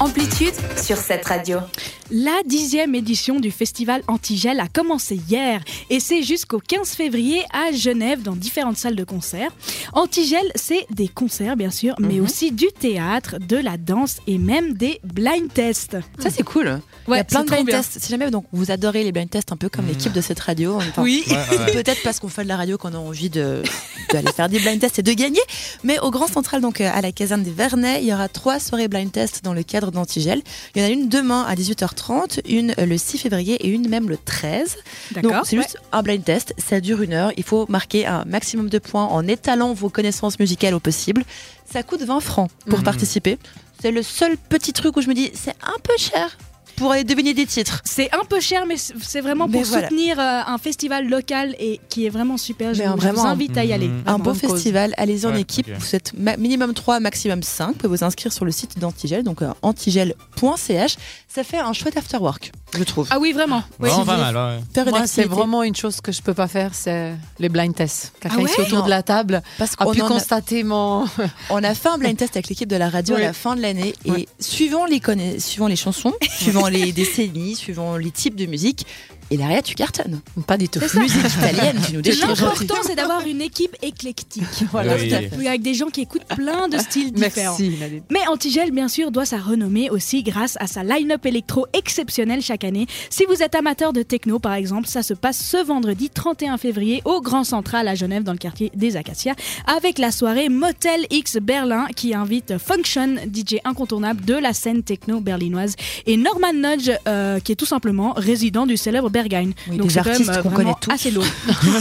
Amplitude sur cette radio. La 10e édition du festival Antigel a commencé hier et c'est jusqu'au 15 février à Genève dans différentes salles de concert. Antigel, c'est des concerts bien sûr, mais aussi du théâtre, de la danse et même des blind tests. Ça c'est cool. Ouais, il y a plein c'est de trop blind bien. tests. Si jamais donc, vous adorez les blind tests un peu comme l'équipe de cette radio, enfin, Oui. c'est peut-être parce qu'on fait de la radio qu'on a envie d'aller faire des blind tests et de gagner. Mais au Grand Central, donc à la caserne des Vernets, il y aura 3 soirées blind tests dans le cadre d'Antigel. Il y en a une demain à 18h30, une le 6 février et une même le 13. D'accord. Donc c'est juste un blind test, ça dure 1 heure. Il faut marquer un maximum de points en étalant vos connaissances musicales au possible. Ça coûte 20 francs pour participer. C'est le seul petit truc où je me dis c'est un peu cher pour aller deviner des titres. C'est un peu cher, mais c'est vraiment pour soutenir un festival local et qui est vraiment super. Je vous invite à y aller. Un beau festival, allez-y en équipe. Okay. Vous êtes minimum 3, maximum 5. Vous pouvez vous inscrire sur le site d'Antigel, donc antigel.ch. Ça fait un chouette afterwork, je trouve. Ah oui, vraiment. Vraiment pas mal, ouais. Faire une Moi, c'est activité. vraiment une chose que je peux pas faire, c'est les blind tests. Quelqu'un Ah ouais ici autour de la table Parce a qu'on pu en a- constater mon... On a fait un blind test avec l'équipe de la radio à la fin de l'année et suivant les chansons, suivant les décennies, suivant les types de musique, et derrière tu cartonnes. Pas du tout. Musique italienne, tu nous déchires. L'important, c'est d'avoir une équipe éclectique. Voilà, Oui. tout à fait. Oui, avec des gens qui écoutent plein de styles différents. Merci Nadine. Mais Antigel, bien sûr, doit sa renommée aussi grâce à sa line-up électro exceptionnelle chaque année. Si vous êtes amateur de techno, par exemple, ça se passe ce vendredi 31 février au Grand Central à Genève, dans le quartier des Acacias, avec la soirée Motel X Berlin qui invite Function, DJ incontournable de la scène techno berlinoise, et Norman Nudge, qui est tout simplement résident du célèbre Berghain. Oui, Donc des c'est quand artistes même qu'on vraiment connaît tous. assez lourd.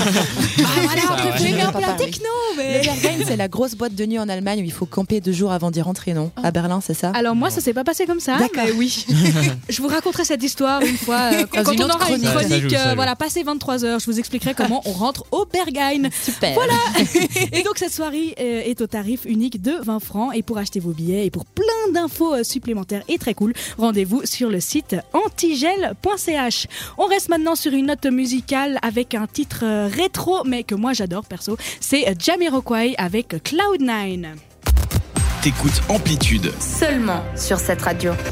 Voilà, après, vous aimez un peu la techno, mais... Le Berghain, c'est la grosse boîte de nuit en Allemagne où il faut camper 2 jours avant d'y rentrer, non? À Berlin, c'est ça? Alors moi, ça s'est pas passé comme ça, D'accord. mais oui. Je vous raconterai cette histoire une fois quand une on autre aura une chronique. chronique. Ça joue. Voilà, passé 23h, je vous expliquerai comment on rentre au Berghain. Super. Voilà. Et donc cette soirée est au tarif unique de 20 francs. Et pour acheter vos billets et pour plein d'infos supplémentaires et très cool, rendez-vous sur le site antigel.ch. On reste maintenant sur une note musicale avec un titre rétro, mais que moi j'adore perso. C'est Jamiroquai avec Cloud9. T'écoutes Amplitude. Seulement sur cette radio.